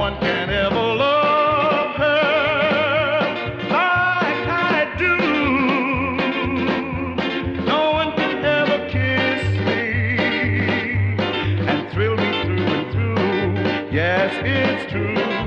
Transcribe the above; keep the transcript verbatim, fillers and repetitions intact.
one can ever love her like I do. No one can ever kiss me and thrill me through and through. Yes, it's true.